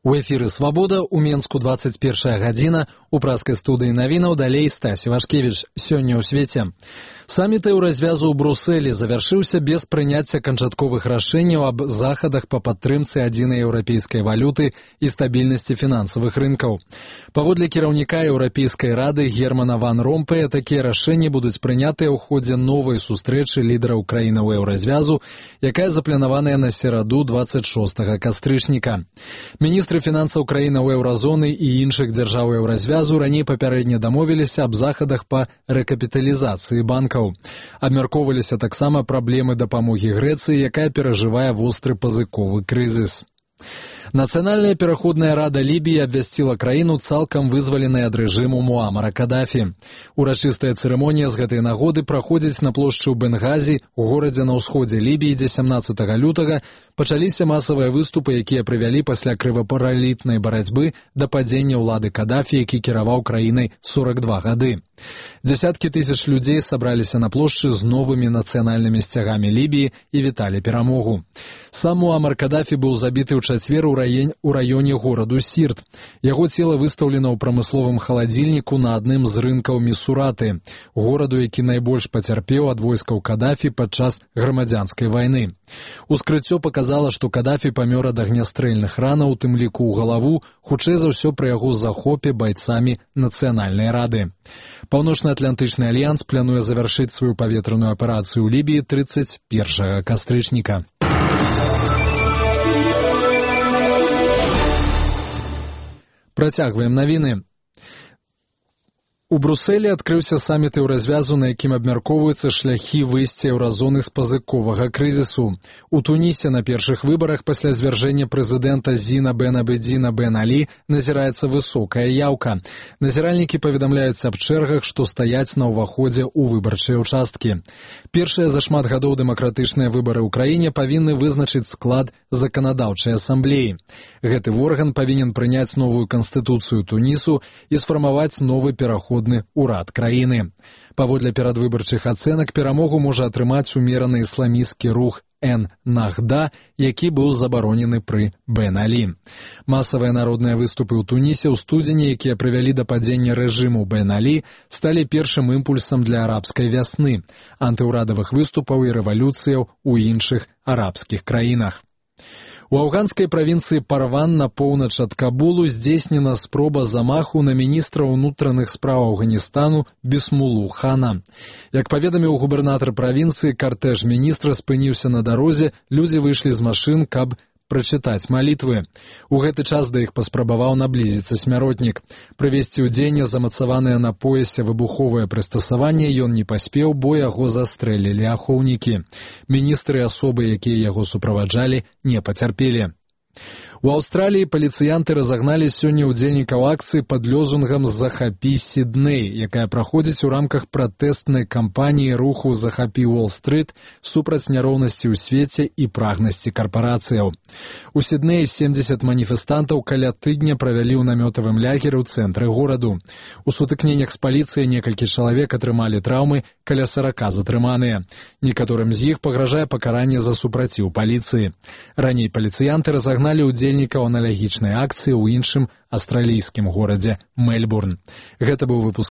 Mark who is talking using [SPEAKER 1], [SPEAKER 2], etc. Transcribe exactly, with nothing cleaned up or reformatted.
[SPEAKER 1] У эфіры «Свабода», у Менску двадцать першая гадзіна, у праскай студыі навінаў далей Стась Івашкевіч. Сёння ў свеце. Саміт еўразвязу ў Брусэлі завяршыўся без прыняцця канчатковых рашэнняў аб захадах па падтрымцы адзінай еўрапейскай валюты і стабільнасці фінансавых рынкаў. Паводле кіраўніка Еўрапейскай рады Германа ван Ромпея, такія рашэнні будуць прынятыя ў ходзе новай сустрэчы лідараў краінаў еўразвязу, якая запланаваная на сераду двадцать шостага кастрычніка. Міністры фінансаў краінаў еўразоны і іншых дзяржаў еўразвязу раней папярэдне дамовіліся аб захадах па рэкапіталізацыі банкаў. Абмяркоўваліся таксама праблемы дапамогі Грэцыі, якая перажывае востры пазыковы крызіс. Нацыянальная пераходная рада Лібіі абвясціла краіну цалкам вызваленай ад рэжыму Муамара Кадафі. Урачыстая цырымонія з гэтай нагоды праходзіць на плошчы ў Бенгазі, у горадзе на ўсходзе Лібіі, дзе сямнаццатага лютага пачаліся масавыя выступы, якія прывялі пасля крывапаралітнай барацьбы да падзення ўлады Кадафі, які кіраваў краінай сорак два гады. Дзясяткі тысяч людзей сабраліся на плошчы з новымі нацыянальнымі сцягамі Лібіі і віталі перамогу. Сам Муамар Кадафі быў забіты ў чацвер у у раёне гораду Сірт. Яго цела выстаўлена ў прамысловым халадзільніку на адным з рынкаў Місураты, гораду, які найбольш пацярпеў ад войскаў Кадафі падчас грамадзянскай вайны. Ускрыццё паказала, што Кадафі памёр ад агнястрэльных ранаў, у тым ліку ў галаву, хутчэй за ўсё пры яго захопе байцамі Нацыянальнай рады. Паўночна-атлантычны альянс плануе завяршыць сваю паветраную аперацыю ў Лібіі трыццаць першага кастрычніка. Працягваем навіны. У Брусэлі адкрыўся саміт еўразвязу, на якім абмяркоўваюцца шляхі выйсця еўразоны з пазыковага крызісу. У Тунісе на першых выбарах пасля звяржэння прэзідэнта Зіна бен Абедзіна бен Алі назіраецца высокая яўка. Назіральнікі паведамляюць аб чэргах, што стаяць на ўваходзе ў выбарчыя ўчасткі. Першыя за шмат гадоў дэмакратычныя выбары ў краіне павінны вызначыць склад заканадаўчай асамблеі. Гэты орган павінен прыняць новую канстытуцыю Тунісу і сфармаваць новы пераход урад краіны. Паводле перадвыбарчых ацэнак перамогу можа атрымаць умераны ісламісцкі рух Эн-Нахда, які быў забаронены пры Бен Алі. Масавыя народныя выступы ў Тунісе ў студзені, якія прывялі да падзення рэжыму Бен Алі, сталі першым імпульсам для арабскай вясны, антыўрадавых выступаў і рэвалюцыяў у іншых арабскіх краінах. У афганскай правінцыі Парван на поўнач ад Кабулу здзейснена спроба замаху на міністра ўнутраных спраў Афганістану Бісмулу Хана. Як паведаміў губернатар правінцыі, картэж міністра спыніўся на дарозе, людзі выйшлі з машын, каб прачытаць малітвы. У гэты час да іх паспрабаваў наблізіцца смяротнік. Прывесці ў дзеянне замацаванае на поясе выбуховае прыстасаванне ён не паспеў, бо яго застрэлілі ахоўнікі. Міністры і асобы, якія яго суправаджалі, не пацярпелі. У Аўстраліі паліцыянты разагналі сёння ўдзельнікаў акцыі пад лёзунгам «Захапі Сідней», якая праходзіць у рамках пратэстнай кампаніі руху «Захапі Уолл-стрыт» супраць няроўнасці ў свеце і прагнасці карпарацыяў. У Сіднеі семдзесят маніфестантаў каля тыдня правялі ў намётавым лягеры ў цэнтры гораду. У сутыкненнях з паліцыяй некалькі чалавек атрымалі траўмы, каля сарака затрыманыя. Некаторым з іх пагражае пакаранне за супраціў паліцыі. Раней паліцыянты разагналі ўдзельнікаў аналагічнай акцыі ў іншым аўстралійскім горадзе Мельбурн. Гэта быў выпуск